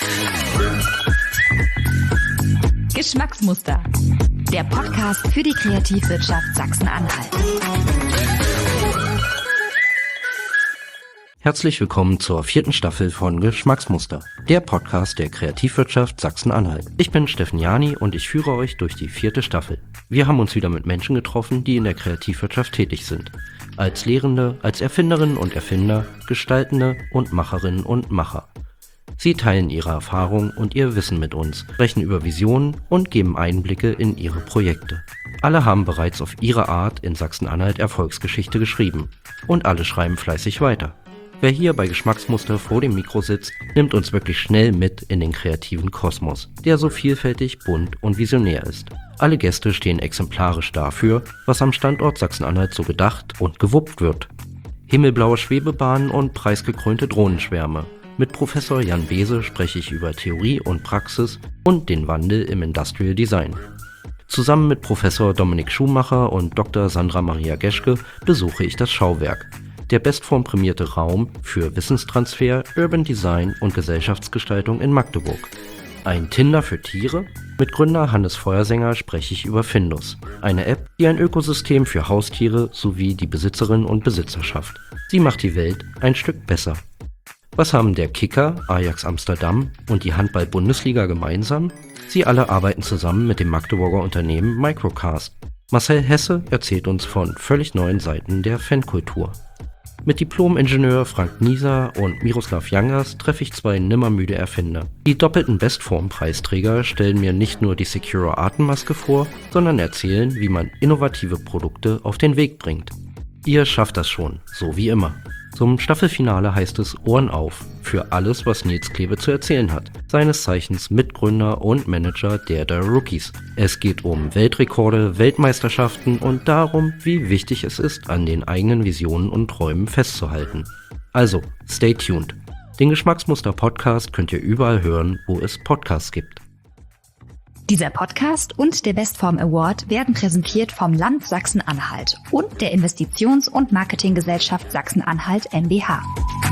Geschmacksmuster. Der Podcast für die Kreativwirtschaft Sachsen-Anhalt. Herzlich willkommen zur 4. Staffel von Geschmacksmuster, der Podcast der Kreativwirtschaft Sachsen-Anhalt. Ich bin Steffen Jani und ich führe euch durch die 4. Staffel. Wir haben uns wieder mit Menschen getroffen, die in der Kreativwirtschaft tätig sind. Als Lehrende, als Erfinderinnen und Erfinder, Gestaltende und Macherinnen und Macher. Sie teilen ihre Erfahrung und ihr Wissen mit uns, sprechen über Visionen und geben Einblicke in ihre Projekte. Alle haben bereits auf ihre Art in Sachsen-Anhalt Erfolgsgeschichte geschrieben. Und alle schreiben fleißig weiter. Wer hier bei Geschmacksmuster vor dem Mikro sitzt, nimmt uns wirklich schnell mit in den kreativen Kosmos, der so vielfältig, bunt und visionär ist. Alle Gäste stehen exemplarisch dafür, was am Standort Sachsen-Anhalt so gedacht und gewuppt wird. Himmelblaue Schwebebahnen und preisgekrönte Drohnenschwärme. Mit Professor Jan Beese spreche ich über Theorie und Praxis und den Wandel im Industrial Design. Zusammen mit Professor Dominik Schumacher und Dr. Sandra Maria Geschke besuche ich das Schauwerk. Der bestformprämierte Raum für Wissenstransfer, Urban Design und Gesellschaftsgestaltung in Magdeburg. Ein Tinder für Tiere? Mit Gründer Hannes Feuersänger spreche ich über Findus, eine App, die ein Ökosystem für Haustiere sowie die Besitzerinnen und Besitzer schafft. Sie macht die Welt ein Stück besser. Was haben der Kicker, Ajax Amsterdam und die Handball-Bundesliga gemeinsam? Sie alle arbeiten zusammen mit dem Magdeburger Unternehmen Microcast. Marcel Hesse erzählt uns von völlig neuen Seiten der Fankultur. Mit Diplom-Ingenieur Frank Nieser und Miroslav Jangas treffe ich zwei nimmermüde Erfinder. Die doppelten Bestform-Preisträger stellen mir nicht nur die Secure Atemmaske vor, sondern erzählen, wie man innovative Produkte auf den Weg bringt. Ihr schafft das schon, so wie immer. Zum Staffelfinale heißt es Ohren auf für alles, was Nils Klebe zu erzählen hat. Seines Zeichens Mitgründer und Manager der Rookies. Es geht um Weltrekorde, Weltmeisterschaften und darum, wie wichtig es ist, an den eigenen Visionen und Träumen festzuhalten. Also, stay tuned. Den Geschmacksmuster-Podcast könnt ihr überall hören, wo es Podcasts gibt. Dieser Podcast und der Bestform Award werden präsentiert vom Land Sachsen-Anhalt und der Investitions- und Marketinggesellschaft Sachsen-Anhalt mbH.